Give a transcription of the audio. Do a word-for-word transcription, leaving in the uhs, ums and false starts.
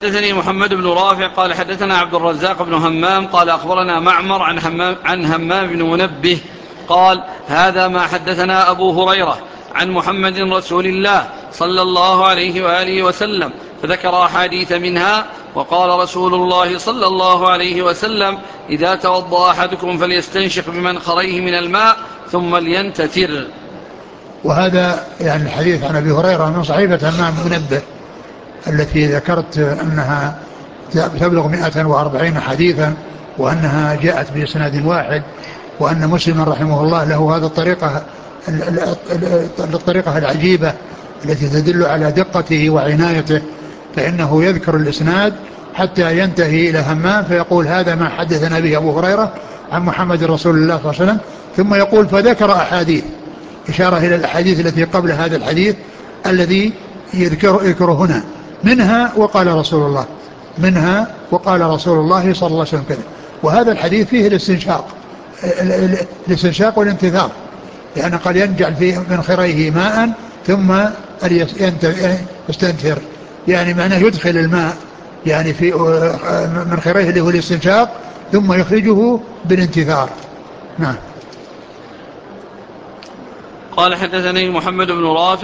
حدثني محمد بن رافع قال حدثنا عبد الرزاق بن همام قال أخبرنا معمر عن همام, عن همام بن منبه قال هذا ما حدثنا أبو هريرة عن محمد رسول الله صلى الله عليه وآله وسلم، فذكر أحاديث منها. وقال رسول الله صلى الله عليه وسلم: إذا توضأ أحدكم فليستنشق بمنخريه من الماء ثم لينتثر. وهذا يعني الحديث عن أبي هريرة من صحيفة همام بن منبه التي ذكرت أنها تبلغ مئة وأربعين حديثا، وأنها جاءت بإسناد واحد، وأن مسلم رحمه الله له هذه الطريقة الطريقة العجيبة التي تدل على دقته وعنايته، فإنه يذكر الإسناد حتى ينتهي إلى همام فيقول هذا ما حدثنا به أبو هريرة عن محمد رسول الله صلى الله عليه وسلم، ثم يقول فذكر أحاديث، إشارة إلى الأحاديث التي قبل هذا الحديث الذي يذكر, يذكر هنا، منها وقال رسول الله منها وقال رسول الله صلى الله عليه وسلم كذا. وهذا الحديث فيه الاستنشاق الاستنشاق والانتثار، لأنه قال ينجعل في منخريه ماء ثم يستنثر، يعني معناه يدخل الماء يعني في منخريه اللي هو الاستنشاق ثم يخرجه بالانتثار. نعم. قال حدثني محمد بن رافع